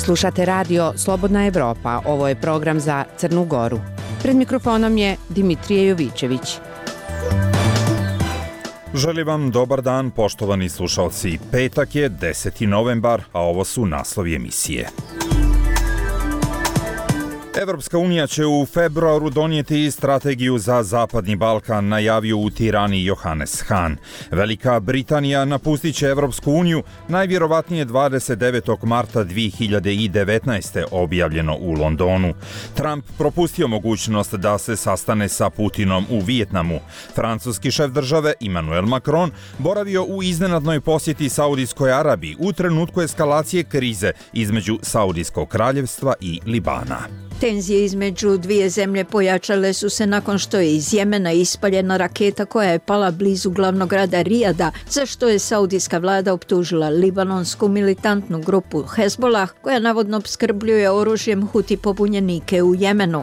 Slušate radio Slobodna Evropa, ovo je program za Crnu Goru. Pred mikrofonom je Dimitrije Jovićević. Želim vam dobar dan, poštovani slušalci. Petak je 10. novembar, a ovo su naslovi emisije. Evropska unija će u februaru donijeti strategiju za Zapadni Balkan, najavio u Tirani Johannes Hahn. Velika Britanija napustit će Evropsku uniju najvjerovatnije 29. marta 2019. objavljeno u Londonu. Trump propustio mogućnost da se sastane sa Putinom u Vijetnamu. Francuski šef države Emmanuel Macron boravio u iznenadnoj posjeti Saudijskoj Arabiji u trenutku eskalacije krize između Saudijskog kraljevstva i Libana. Tenzije između dvije zemlje pojačale su se nakon što je iz Jemena ispaljena raketa koja je pala blizu glavnog grada Rijada, za što je saudijska vlada optužila libanonsku militantnu grupu Hezbollah, koja navodno opskrbljuje oružjem Huti pobunjenike u Jemenu.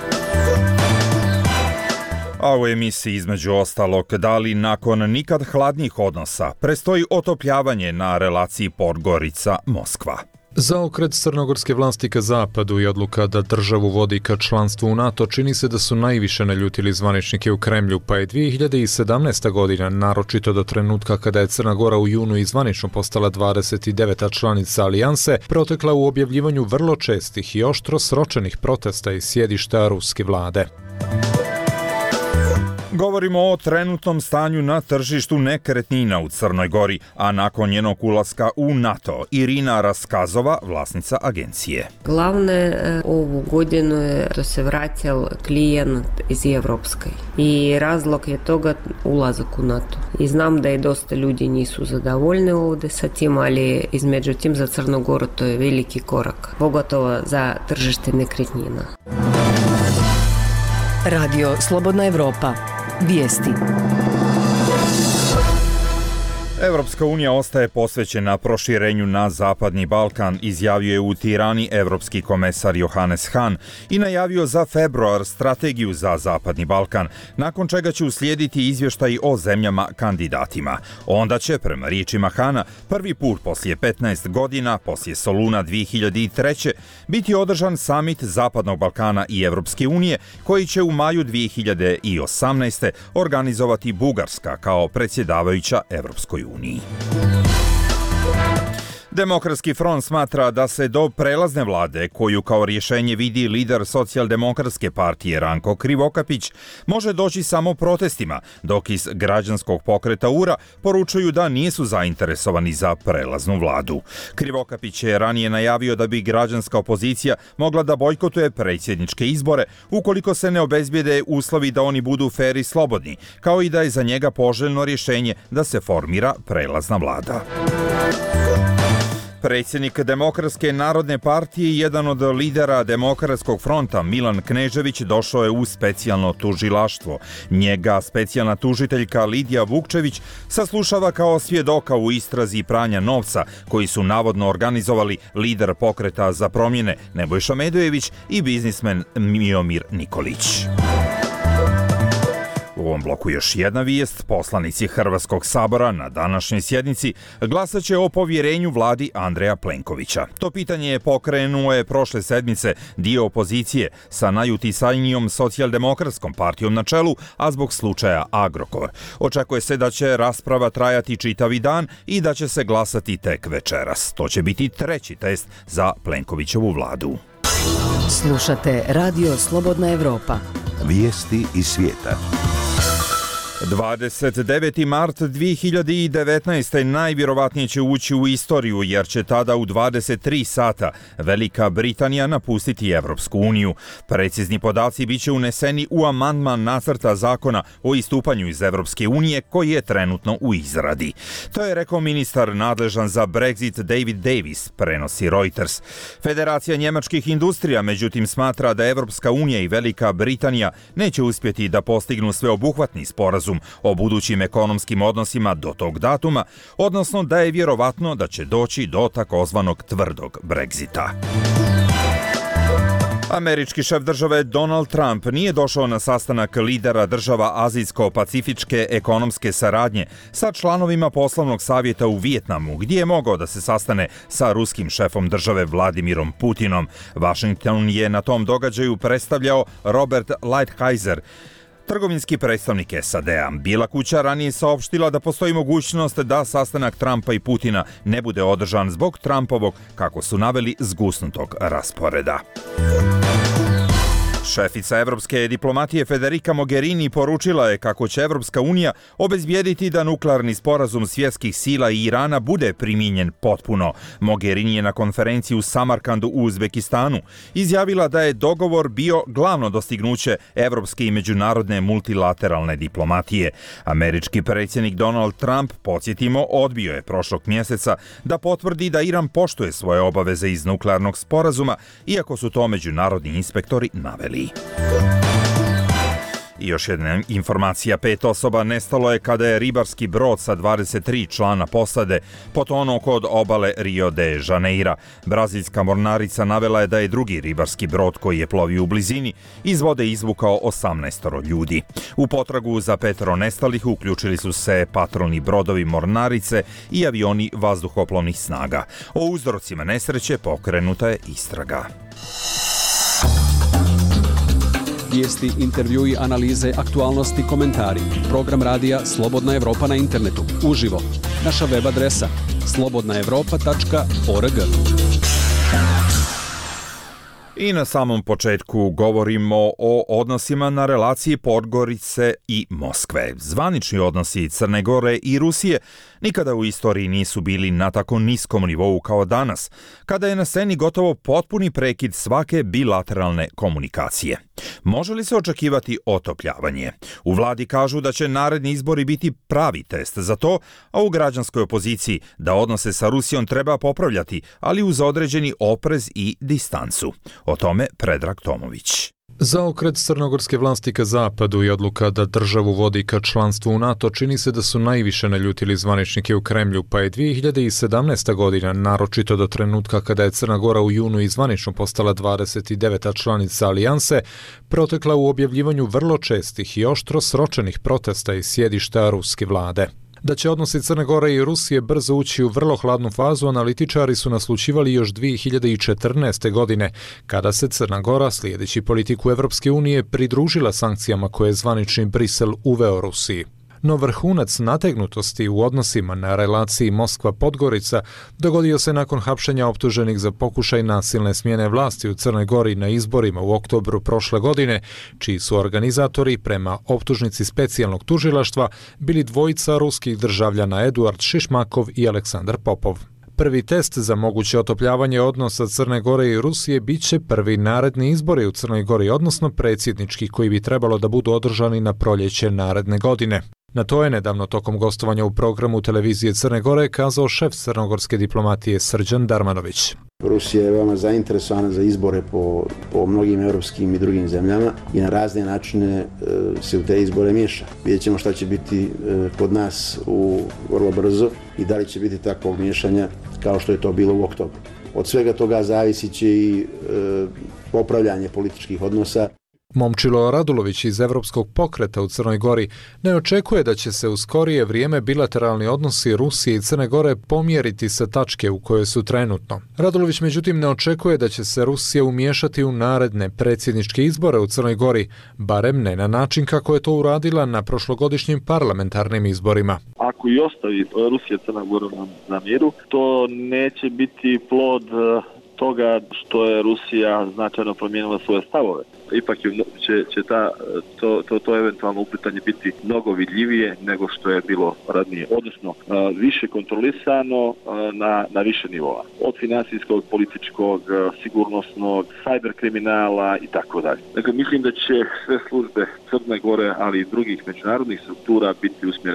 A u emisiji između ostalog, da li nakon nikad hladnijih odnosa prestoji otopljavanje na relaciji Podgorica-Moskva? Zaokret crnogorske vlasti ka zapadu i odluka da državu vodi ka članstvu u NATO čini se da su najviše naljutili zvaničnike u Kremlju, pa je 2017. godina, naročito do trenutka kada je Crna Gora u junu i zvanično postala 29. članica alijanse, protekla u objavljivanju vrlo čestih i oštro sročenih protesta iz sjedišta ruske vlade. Govorimo o trenutnom stanju na tržištu nekretnina u Crnoj Gori, a nakon njenog ulaska u NATO, Irina Raskazova, vlasnica agencije. Glavne ovu godinu je da se vraćal klijent iz Evropske i razlog je toga ulazak u NATO. I znam da je dosta ljudi nisu zadovoljni ovdje sa tim, ali između tim za Crnu Goru to je veliki korak, pogotovo za tržište nekretnina. Radio Slobodna Evropa. Vijesti. Evropska unija ostaje posvećena proširenju na Zapadni Balkan, izjavio je u Tirani evropski komesar Johannes Hahn i najavio za februar strategiju za Zapadni Balkan, nakon čega će uslijediti izvještaj o zemljama kandidatima. Onda će, prema riječima Hahna, prvi put poslije 15 godina, poslije Soluna 2003. biti održan samit Zapadnog Balkana i Evropske unije, koji će u maju 2018. organizovati Bugarska kao predsjedavajuća Evropskoj uniji. Demokratski front smatra da se do prelazne vlade, koju kao rješenje vidi lider Socijaldemokratske partije Ranko Krivokapić, može doći samo protestima, dok iz građanskog pokreta URA poručuju da nisu zainteresovani za prelaznu vladu. Krivokapić je ranije najavio da bi građanska opozicija mogla da bojkotuje predsjedničke izbore ukoliko se ne obezbijede uslovi da oni budu fer i slobodni, kao i da je za njega poželjno rješenje da se formira prelazna vlada. Predsjednik Demokratske narodne partije i jedan od lidera Demokratskog fronta Milan Knežević došao je u specijalno tužilaštvo. Njega specijalna tužiteljka Lidija Vukčević saslušava kao svjedoka u istrazi pranja novca koji su navodno organizovali lider Pokreta za promjene Nebojša Medojević i biznismen Miomir Nikolić. U ovom bloku još jedna vijest. Poslanici Hrvatskog sabora na današnjoj sjednici glasat će o povjerenju vladi Andreja Plenkovića. To pitanje je pokrenuo je prošle sedmice dio opozicije sa najuticajnijom Socijaldemokratskom partijom na čelu, a zbog slučaja Agrokor. Očekuje se da će rasprava trajati čitavi dan i da će se glasati tek večeras. To će biti treći test za Plenkovićevu vladu. Slušate Radio Slobodna Evropa. Vijesti iz svijeta. 29. mart 2019. najvjerovatnije će ući u istoriju jer će tada u 23 sata Velika Britanija napustiti Evropsku uniju. Precizni podaci biće uneseni u amandman nacrta zakona o istupanju iz Evropske unije koji je trenutno u izradi. To je rekao ministar nadležan za Brexit David Davis, prenosi Reuters. Federacija njemačkih industrija međutim smatra da Evropska unija i Velika Britanija neće uspjeti da postignu sveobuhvatni sporazum o budućim ekonomskim odnosima do tog datuma, odnosno da je vjerovatno da će doći do takozvanog tvrdog Brexita. Američki šef države Donald Trump nije došao na sastanak lidera država Azijsko-pacifičke ekonomske saradnje sa članovima poslovnog savjeta u Vijetnamu, gdje je mogao da se sastane sa ruskim šefom države Vladimirom Putinom. Washington je na tom događaju predstavljao Robert Lighthizer, trgovinski predstavnik SAD-a. Bijela kuća ranije saopštila da postoji mogućnost da sastanak Trumpa i Putina ne bude održan zbog Trumpovog, kako su naveli, zgusnutog rasporeda. Šefica evropske diplomatije Federica Mogherini poručila je kako će Evropska unija obezbijediti da nuklearni sporazum svjetskih sila i Irana bude primijenjen potpuno. Mogherini je na konferenciji u Samarkandu u Uzbekistanu izjavila da je dogovor bio glavno dostignuće evropske i međunarodne multilateralne diplomatije. Američki predsjednik Donald Trump, podsjetimo, odbio je prošlog mjeseca da potvrdi da Iran poštuje svoje obaveze iz nuklearnog sporazuma, iako su to međunarodni inspektori naveli. I još jedna informacija, 5 osoba nestalo je kada je ribarski brod sa 23 člana posade potonuo kod obale Rio de Janeira. Brazilska mornarica navela je da je drugi ribarski brod koji je plovio u blizini iz vode izvukao 18 ljudi. U potragu za 5 nestalih uključili su se patrolni brodovi mornarice i avioni vazduhoplovnih snaga. O uzrocima nesreće pokrenuta je istraga. Vijesti, intervjui, analize, aktualnosti, komentari. Program radija Slobodna Evropa na internetu. Uživo. Naša web adresa slobodnaevropa.org. I na samom početku govorimo o odnosima na relaciji Podgorice i Moskve. Zvanični odnosi Crne Gore i Rusije nikada u istoriji nisu bili na tako niskom nivou kao danas, kada je na sceni gotovo potpuni prekid svake bilateralne komunikacije. Može li se očekivati otopljavanje? U vladi kažu da će naredni izbori biti pravi test za to, a u građanskoj opoziciji da odnose sa Rusijom treba popravljati, ali uz određeni oprez i distancu. O tome Predrag Tomović. Zaokret crnogorske vlasti ka zapadu i odluka da državu vodi ka članstvu u NATO čini se da su najviše naljutili zvaničnike u Kremlju, pa je 2017. godina, naročito do trenutka kada je Crna Gora u junu i zvanično postala 29. članica alijanse, protekla u objavljivanju vrlo čestih i oštro sročenih protesta iz sjedišta ruske vlade. Da će odnosi Crne Gore i Rusije brzo ući u vrlo hladnu fazu, analitičari su naslućivali još 2014. godine, kada se Crna Gora, slijedeći politiku Evropske unije, pridružila sankcijama koje je zvanični Brisel uveo Rusiji. No vrhunac nategnutosti u odnosima na relaciji Moskva-Podgorica dogodio se nakon hapšenja optuženih za pokušaj nasilne smjene vlasti u Crnoj Gori na izborima u oktobru prošle godine, čiji su organizatori prema optužnici specijalnog tužilaštva bili dvojica ruskih državljana Eduard Šišmakov i Aleksandar Popov. Prvi test za moguće otopljavanje odnosa Crne Gore i Rusije bit će prvi naredni izbori u Crnoj Gori, odnosno predsjednički, koji bi trebalo da budu održani na proljeće naredne godine. Na to je nedavno tokom gostovanja u programu televizije Crne Gore kazao šef crnogorske diplomatije Srđan Darmanović. Rusija je veoma zainteresovana za izbore po mnogim europskim i drugim zemljama i na razne načine se u te izbore miješa. Vidjet ćemo šta će biti kod nas vrlo brzo i da li će biti takvog miješanja kao što je to bilo u oktobru. Od svega toga zavisit će i popravljanje političkih odnosa. Momčilo Radulović iz Evropskog pokreta u Crnoj Gori ne očekuje da će se u skorije vrijeme bilateralni odnosi Rusije i Crne Gore pomjeriti sa tačke u kojoj su trenutno. Radulović međutim ne očekuje da će se Rusija umiješati u naredne predsjedničke izbore u Crnoj Gori, barem ne na način kako je to uradila na prošlogodišnjim parlamentarnim izborima. Ako i ostavi Rusija Crna Gora na miru, to neće biti plod toga što je Rusija značajno promijenila svoje stavove. Ipak će to eventualno uplitanje biti mnogo vidljivije nego što je bilo ranije. Odnosno, više kontrolisano na više nivoa. Od finansijskog, političkog, sigurnosnog, cyber kriminala i tako dalje. Dakle, mislim da će sve službe Crne Gore, ali i drugih međunarodnih struktura biti usmjerene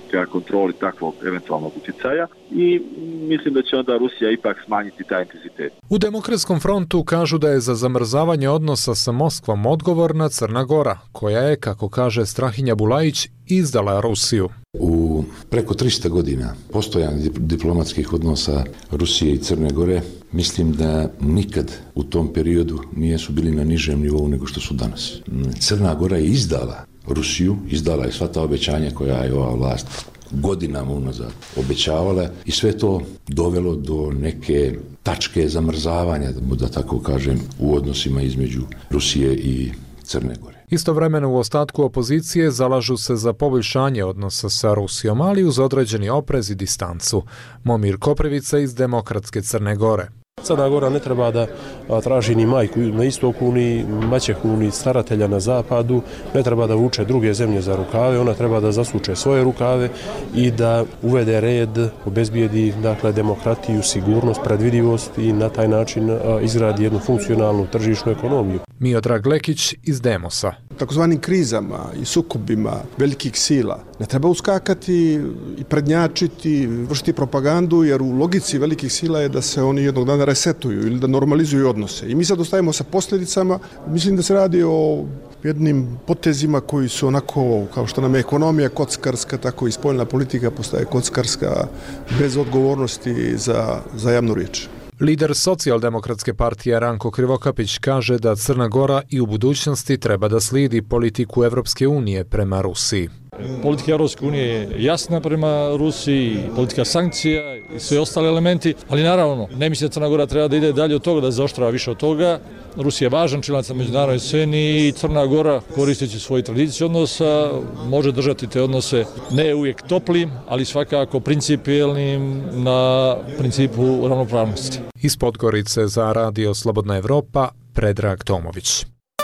ka kontroli takvog eventualnog utjecaja i mislim da će onda Rusija ipak smanjiti taj intenzitet. U Demokratskom frontu kažu da je za zamrzavanje odnosa sa Moskvom odgovorna Crna Gora, koja je, kako kaže Strahinja Bulajić, izdala Rusiju. U preko 300 godina postojanja diplomatskih odnosa Rusije i Crne Gore, mislim da nikad u tom periodu nisu bili na nižem nivou nego što su danas. Crna Gora je izdala Rusiju, izdala je sva ta obećanja koja je ova vlast godinama unazad obećavala i sve to dovelo do neke tačke zamrzavanja, da tako kažem, u odnosima između Rusije i Crne Gore. Istovremeno u ostatku opozicije zalažu se za poboljšanje odnosa sa Rusijom, ali uz određeni oprez i distancu. Momir Koprivica iz Demokratske Crne Gore. Crna Gora ne treba da traži ni majku na istoku, ni maćehu, ni staratelja na zapadu, ne treba da vuče druge zemlje za rukave, ona treba da zasuče svoje rukave i da uvede red, obezbijedi demokratiju, sigurnost, predvidivost i na taj način izgradi jednu funkcionalnu tržišnu ekonomiju. Miodrag Lekić iz Demosa. Takozvanim krizama i sukobima velikih sila ne treba uskakati i prednjačiti, vršiti propagandu, jer u logici velikih sila je da se oni jednog dana resetuju ili da normalizuju odnose. I mi sad ostajemo sa posljedicama. Mislim da se radi o jednim potezima koji su onako, kao što nam je ekonomija kockarska, tako i spoljna politika postaje kockarska bez odgovornosti za javnu riječ. Lider Socijaldemokratske partije Ranko Krivokapić kaže da Crna Gora i u budućnosti treba da slijedi politiku Evropske unije prema Rusiji. Politika Evropske unije je jasna prema Rusiji, politika sankcija i sve ostale elementi, ali naravno ne mislim da Crna Gora treba da ide dalje od toga, da zaoštrava više od toga. Rusija je važan činilac na međunarodnoj sceni i Crna Gora, koristeći svoju tradiciju odnosa, može držati te odnose ne uvijek toplim, ali svakako principijelnim na principu ravnopravnosti. Iz Podgorice za Radio Slobodna Evropa, Predrag Tomović.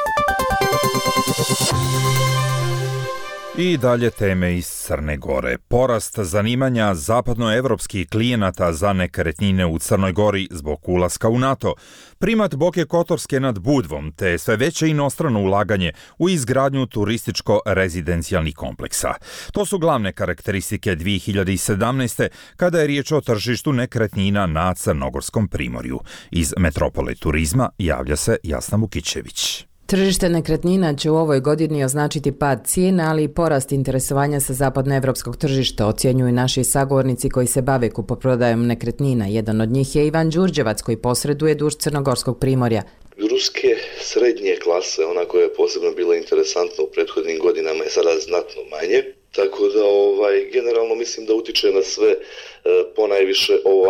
I dalje teme iz Crne Gore. Porast zanimanja zapadnoevropskih klijenata za nekretnine u Crnoj Gori zbog ulaska u NATO, primat Boke Kotorske nad Budvom, te sve veće inostrano ulaganje u izgradnju turističko-rezidencijalnih kompleksa. To su glavne karakteristike 2017. kada je riječ o tržištu nekretnina na Crnogorskom primorju. Iz Metropole turizma javlja se Jasna Mukićević. Tržište nekretnina će u ovoj godini označiti pad cijena, ali i porast interesovanja sa zapadnoevropskog tržišta, ocjenjuju naši sagovornici koji se bave kupoprodajom nekretnina. Jedan od njih je Ivan Đurđevac koji posreduje duž Crnogorskog primorja. Ruske srednje klase, ona koja je posebno bila interesantna u prethodnim godinama, je sada znatno manje. Tako da generalno mislim da utiče na sve ponajviše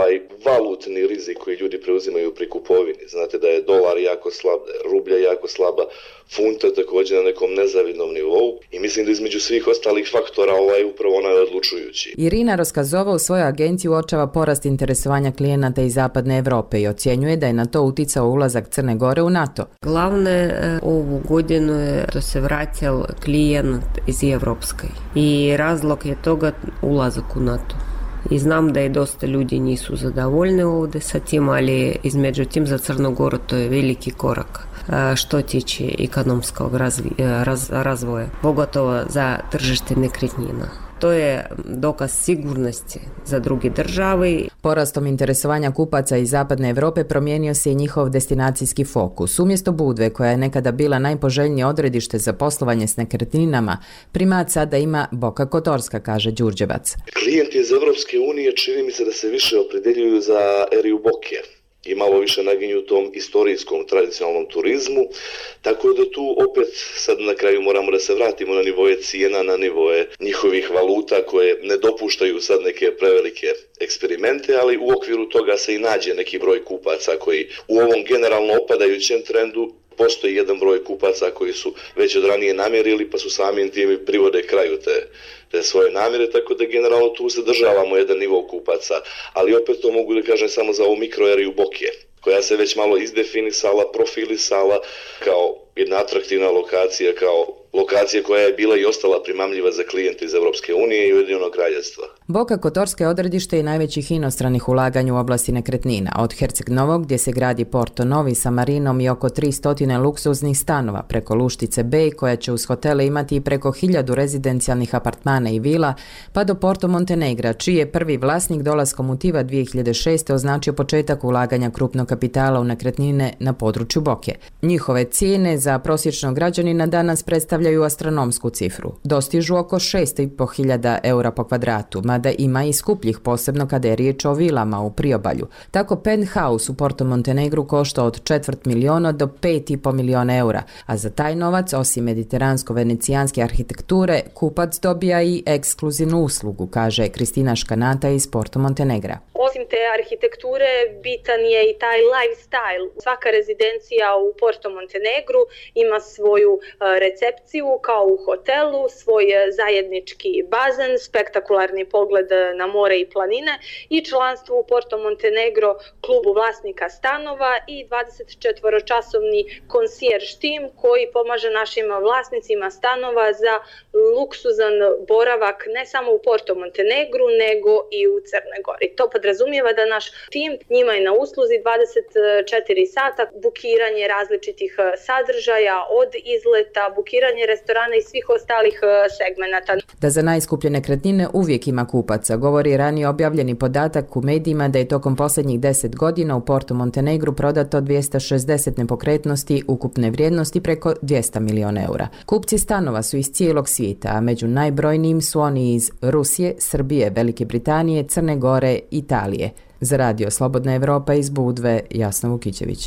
valutni rizik koji ljudi preuzimaju pri kupovini. Znate da je dolar jako slab, da je rublja jako slaba, funta također na nekom nezavidnom nivou i mislim da između svih ostalih faktora upravo ona je odlučujući. Irina Roskazova u svojoj agenciji uočava porast interesovanja klijenata iz zapadne Evrope i ocjenjuje da je na to uticao ulazak Crne Gore u NATO. Glavne ovu godinu je da se vraćal klijent iz Evropske i razlog je toga ulazak u NATO. I znam da je dosta ljudi nisu zadovoljni ovdje sa tim, ali između tim za Crnu Goru to je veliki korak što tiče ekonomskog razvoja, pogotovo za tržište nekretnina. To je dokaz sigurnosti za druge države. Porastom interesovanja kupaca iz zapadne Evrope promijenio se i njihov destinacijski fokus. Umjesto Budve, koja je nekada bila najpoželjnije odredište za poslovanje s nekretninama, primat sada ima Boka Kotorska, kaže Đurđevac. Klijenti iz Evropske unije čini mi se da se više opredjeljuju za eriju Boke i malo više naginju u tom istorijskom, tradicionalnom turizmu, tako da tu opet sad na kraju moramo da se vratimo na nivoje cijena, na nivoje njihovih valuta koje ne dopuštaju sad neke prevelike eksperimente, ali u okviru toga se i nađe neki broj kupaca koji u ovom generalno opadajućem trendu postoji jedan broj kupaca koji su već od ranije namjerili pa su samim tim i privode kraju te svoje namjere, tako da generalno tu se državamo jedan nivo kupaca, ali opet to mogu da kažem samo za ovu mikroeriju Boke, koja se već malo izdefinisala, profilisala kao jedna atraktivna lokacija, kao lokacija koja je bila i ostala primamljiva za klijente iz Evropske unije i Ujedinjenog Kraljevstva. Boka Kotorska je odredište i najvećih inostranih ulaganja u oblasti nekretnina, od Herceg Novog gdje se gradi Porto Novi sa marinom i oko 300 luksuznih stanova, preko Luštice Bay koja će uz hotele imati i preko 1000 rezidencijalnih apartmana i vila, pa do Porto Montenegra, čiji je prvi vlasnik dolaskom u Tiva 2006. označio početak ulaganja krupnog kapitala u nekretnine na području Boke. Njihove cijene za prosječnog građanina danas predstavljaju astronomsku cifru. Dostižu oko 6.500 eura po kvadratu, mada ima i skupljih, posebno kada je riječ o vilama u priobalju. Tako penthouse u Porto Montenegru košta od 250.000 do 5,5 miliona eura, a za taj novac, osim mediteransko-venecijanske arhitekture, kupac dobija i ekskluzivnu uslugu, kaže Kristina Škanata iz Porto Montenegra. Osim te arhitekture, bitan je i taj lifestyle. Svaka rezidencija u Porto Montenegru ima svoju recepciju kao u hotelu, svoj zajednički bazen, spektakularni pogled na more i planine i članstvo u Porto Montenegro klubu vlasnika stanova i 24-časovni konsjerž tim koji pomaže našim vlasnicima stanova za luksuzan boravak ne samo u Porto Montenegru nego i u Crnoj Gori. To podrazumijeva da naš tim njima je na usluzi 24 sata, bukiranje različitih sadržaja od izleta, bukiranje restorana i svih ostalih segmenata. Da za najskuplje nekretnine uvijek ima kupaca, govori ranije objavljeni podatak u medijima da je tokom posljednjih 10 godina u Porto Montenegru prodato 260 nepokretnosti ukupne vrijednosti preko 200 miliona eura. Kupci stanova su iz cijelog svijeta, a među najbrojnijim su oni iz Rusije, Srbije, Velike Britanije, Crne Gore, Italije. Za Radio Slobodna Evropa iz Budve, Jasna Vukićević.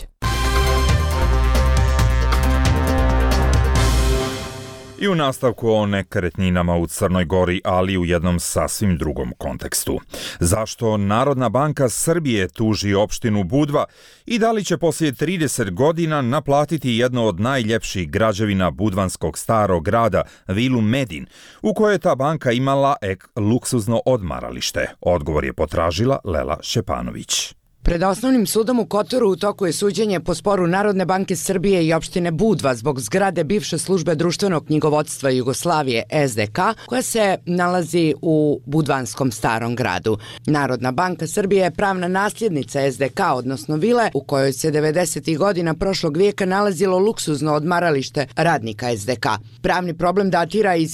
I u nastavku o nekretninama u Crnoj Gori, ali u jednom sasvim drugom kontekstu. Zašto Narodna banka Srbije tuži opštinu Budva i da li će poslije 30 godina naplatiti jedno od najljepših građevina budvanskog starog grada, vilu Medin, u kojoj je ta banka imala luksuzno odmaralište? Odgovor je potražila Lela Šćepanović. Pred osnovnim sudom u Kotoru u toku je suđenje po sporu Narodne banke Srbije i opštine Budva zbog zgrade bivše službe društvenog knjigovodstva Jugoslavije SDK koja se nalazi u Budvanskom starom gradu. Narodna banka Srbije je pravna nasljednica SDK, odnosno vile u kojoj se 90. godina prošlog vijeka nalazilo luksuzno odmaralište radnika SDK. Pravni problem datira iz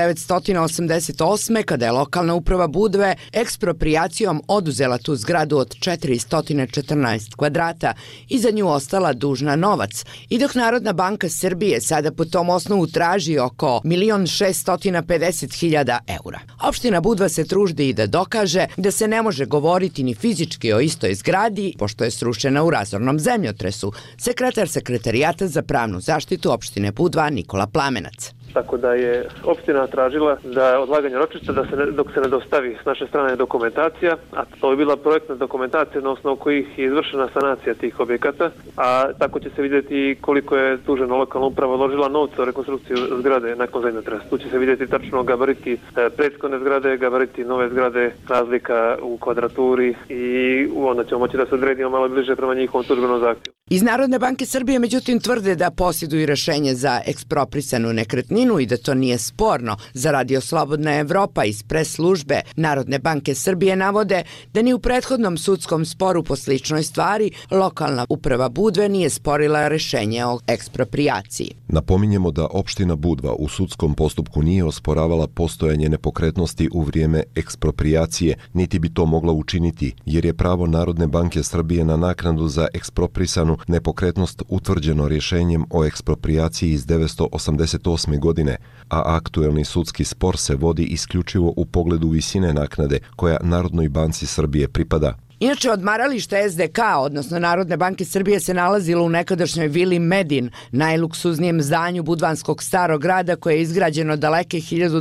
1988. kada je lokalna uprava Budve eksproprijacijom oduzela tu zgradu od 414 kvadrata i za nju ostala dužna novac. I dok Narodna banka Srbije sada po tom osnovu traži oko 1.650.000 eura. Opština Budva se truždi i da dokaže da se ne može govoriti ni fizički o istoj zgradi, pošto je srušena u razornom zemljotresu. Sekretar Sekretarijata za pravnu zaštitu opštine Budva Nikola Plamenac. Tako da je opština tražila da odlaganje ročišta dok se ne dostavi s naše strane dokumentacija, a to je bila projektna dokumentacija na osnovu kojih je izvršena sanacija tih objekata, a tako će se vidjeti koliko je tužena lokalna uprava uložila novca u rekonstrukciju zgrade nakon zemljotresa. Tu će se vidjeti tačno gabariti prethodne zgrade, gabariti nove zgrade, razlika u kvadraturi i onda ćemo moći da se odredimo malo bliže prema njihovom tužbenom zahtjevu. Iz Narodne banke Srbije međutim tvrde da posjeduju rješenje za eksproprisanu nekretninu i da to nije sporno. Za Radio Slobodna Evropa iz pres službe Narodne banke Srbije navode da ni u prethodnom sudskom sporu po sličnoj stvari lokalna uprava Budve nije sporila rješenje o eksproprijaciji. Napominjemo da opština Budva u sudskom postupku nije osporavala postojanje nepokretnosti u vrijeme eksproprijacije, niti bi to mogla učiniti, jer je pravo Narodne banke Srbije na naknadu za eksproprisanu nepokretnost utvrđeno rješenjem o eksproprijaciji iz 1988. godine, a aktuelni sudski spor se vodi isključivo u pogledu visine naknade koja Narodnoj banci Srbije pripada. Inače, odmaralište SDK, odnosno Narodne banke Srbije, se nalazilo u nekadašnjoj vili Medin, najluksuznijem zdanju budvanskog starog grada koje je izgrađeno daleke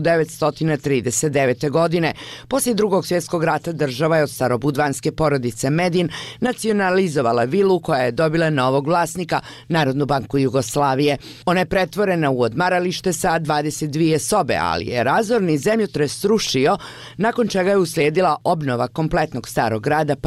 1939. godine. Poslije Drugog svjetskog rata država je od starobudvanske porodice Medin nacionalizovala vilu koja je dobila novog vlasnika, Narodnu banku Jugoslavije. Ona je pretvorena u odmaralište sa 22 sobe, ali je razorni zemljotres srušio, nakon čega je uslijedila obnova kompletnog starog grada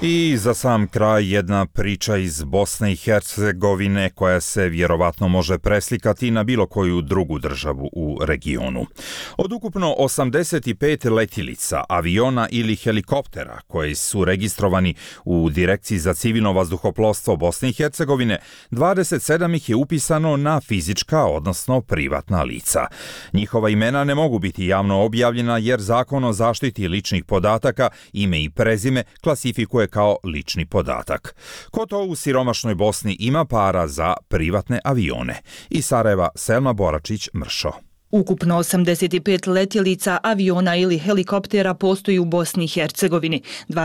I za sam kraj jedna priča iz Bosne i Hercegovine koja se vjerovatno može preslikati na bilo koju drugu državu u regionu. Od ukupno 85 letjelica, aviona ili helikoptera koji su registrovani u Direkciji za civilno vazduhoplovstvo Bosne i Hercegovine, 27 ih je upisano na fizička, odnosno privatna lica. Njihova imena ne mogu biti javno objavljena jer Zakon o zaštiti ličnih podataka ime i prezime klasifikuje kao lični podatak. Ko to u siromašnoj Bosni ima para za privatne avione? Iz Sarajeva Selma Boračić-Mršo. Ukupno 85 letjelica, aviona ili helikoptera postoji u Bosni i Hercegovini.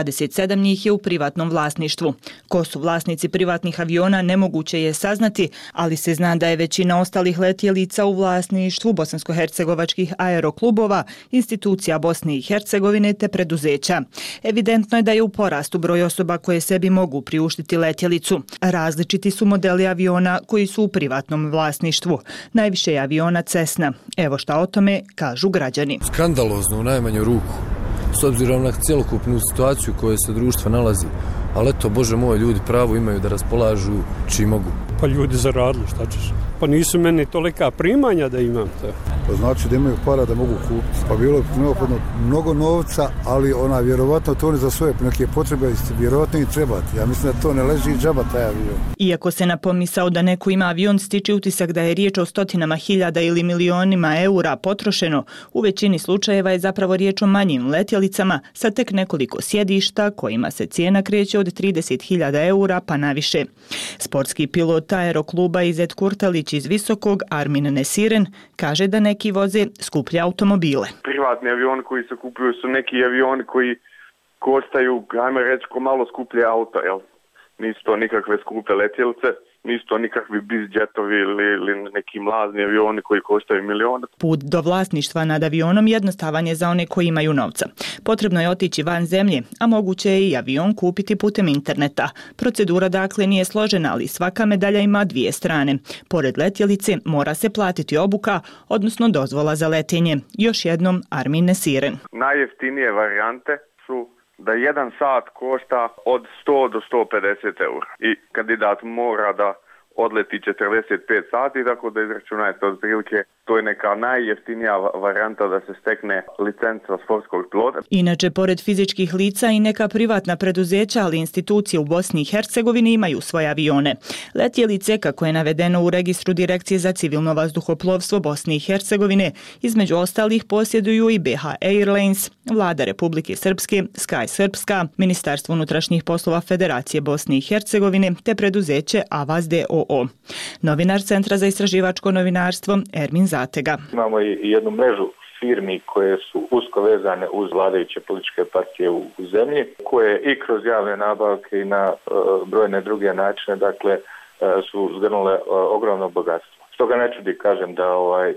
27 njih je u privatnom vlasništvu. Ko su vlasnici privatnih aviona nemoguće je saznati, ali se zna da je većina ostalih letjelica u vlasništvu bosansko-hercegovačkih aeroklubova, institucija Bosne i Hercegovine te preduzeća. Evidentno je da je u porastu broj osoba koje sebi mogu priuštiti letjelicu. Različiti su modeli aviona koji su u privatnom vlasništvu. Najviše je aviona Cessna. Evo šta o tome kažu građani. Skandalozno u najmanju ruku, s obzirom na cjelokupnu situaciju u kojoj se društvo nalazi. Ali eto, Bože moj, ljudi pravo imaju da raspolažu čim mogu. Pa ljudi zaradili, šta ćeš? Pa nisu meni tolika primanja da imam to. To znači da imaju para da mogu kupiti. Pa bilo je neophodno mnogo novca, ali vjerovatno to ne za svoje neke potrebe vjerovatno i trebati. Ja mislim da to ne leži i džaba taj avion. Iako se na pomisao da neko ima avion stiče utisak da je riječ o stotinama hiljada ili milionima eura potrošeno, u većini slučajeva je zapravo riječ o manjim letjelicama sa tek nekoliko sjedišta kojima se cijena kreće od 30.000 eura pa naviše. Sportski pilot aerokluba Izet Kurtalić iz Visokog, Armin Nesiren, kaže da neki voze skuplje automobile. Privatni avioni koji se kupuju su neki avioni koji koštaju, ajme reći, ko malo skuplje auto, jel? Nisu to nikakve skupe letjelice, nisu to nikakvi bizjetovi ili neki mlazni avioni koji koštaju milijone. Put do vlasništva nad avionom jednostavan je za one koji imaju novca. Potrebno je otići van zemlje, a moguće je i avion kupiti putem interneta. Procedura dakle nije složena, ali svaka medalja ima dvije strane. Pored letjelice mora se platiti obuka, odnosno dozvola za letenje. Još jednom Armin Nesiren. Najjeftinije varijante su da 1 sat košta od 100 do 150 eura i kandidat mora da odleti 45 sati, tako da izračunajte otprilike, to je neka najjeftinija varijanta da se stekne licenca sportskog pilota. Inače, pored fizičkih lica i neka privatna preduzeća, ali institucije u Bosni i Hercegovini imaju svoje avione. Letjelice, kako je navedeno u registru Direkcije za civilno vazduhoplovstvo Bosne i Hercegovine, između ostalih posjeduju i BH Airlines, Vlada Republike Srpske, Sky Srpska, Ministarstvo unutrašnjih poslova Federacije Bosne i Hercegovine te preduzeće Avaz d.o.o. Novinar Centra za istraživačko novinarstvo Ermin Zatega. Imamo i jednu mrežu firmi koje su usko vezane uz vladajuće političke partije u zemlji, koje i kroz javne nabavke i na brojne druge načine, dakle, su zgrnule ogromno bogatstvo. Stoga ne čudi, kažem, da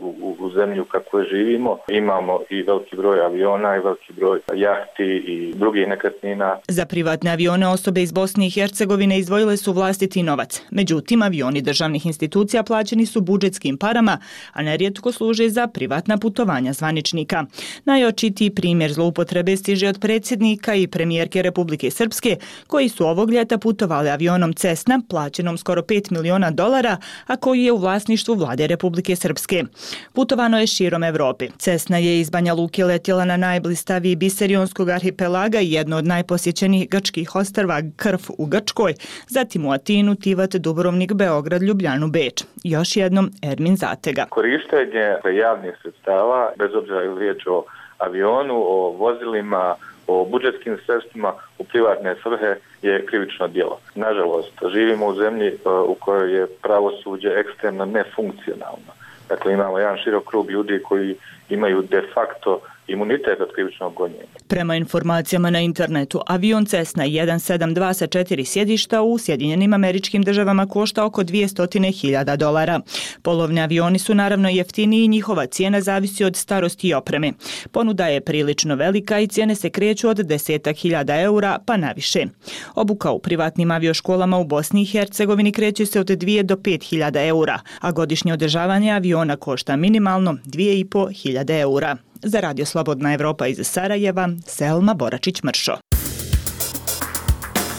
u zemlju kako živimo imamo i veliki broj aviona i veliki broj jahti i drugih nekretnina. Za privatne avione osobe iz Bosne i Hercegovine izdvojile su vlastiti novac. Međutim, avioni državnih institucija plaćeni su budžetskim parama, a nerijetko služe za privatna putovanja zvaničnika. Najočitiji primjer zloupotrebe stiže od predsjednika i premijerke Republike Srpske, koji su ovog ljeta putovali avionom Cessna, plaćenom skoro $5 miliona, a koji je u vlasništvu Vlade Republike Srpske. Putovano je širom Evrope. Cessna je iz Banja Luke letjela na najblistaviji biser Jonskog arhipelaga i jedno od najposjećenijih grčkih ostrva Krf u Grčkoj, zatim u Atinu, Tivat, Dubrovnik, Beograd, Ljubljanu, Beč. Još jednom Ermin Zatega. Korištenje javnih sredstava, bez obzira je riječ o avionu, o vozilima, o budžetskim sredstvima u privatne svrhe je krivično djelo. Nažalost, živimo u zemlji u kojoj je pravosuđe ekstremno nefunkcionalno. Dakle, imamo jedan širok krug ljudi koji imaju de facto imunitet od krivičnog gonjenja. Prema informacijama na internetu, avion Cessna 172 sa 4 sjedišta u Sjedinjenim Američkim Državama košta oko $200.000. Polovni avioni su naravno jeftiniji i njihova cijena zavisi od starosti i opreme. Ponuda je prilično velika i cijene se kreću od 10.000 eura pa naviše. Obuka u privatnim avioškolama u Bosni i Hercegovini kreće se od 2 do 5.000 eura, a godišnje održavanje aviona košta minimalno 2.500 eura. Za Radio Slobodna Evropa iz Sarajeva, Selma Boračić-Mršo.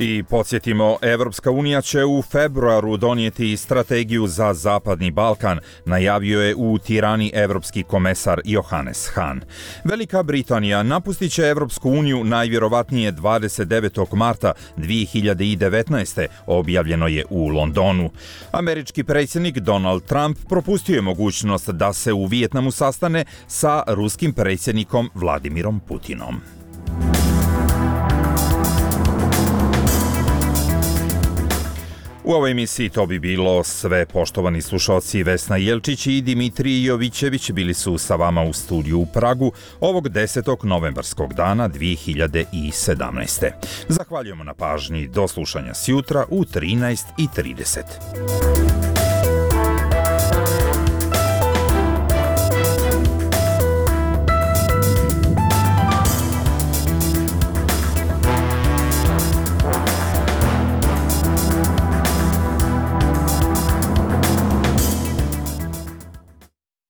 I podsjetimo, Evropska unija će u februaru donijeti strategiju za Zapadni Balkan, najavio je u Tirani evropski komesar Johannes Hahn. Velika Britanija napustit će Evropsku uniju najvjerovatnije 29. marta 2019. objavljeno je u Londonu. Američki predsjednik Donald Trump propustio je mogućnost da se u Vijetnamu sastane sa ruskim predsjednikom Vladimirom Putinom. U ovoj emisiji to bi bilo sve. Poštovani slušalci, Vesna Jelčić i Dimitrij Jovićević bili su sa vama u studiju u Pragu ovog 10. novembarskog dana 2017. Zahvaljujemo na pažnji. Do slušanja sjutra u 13:30.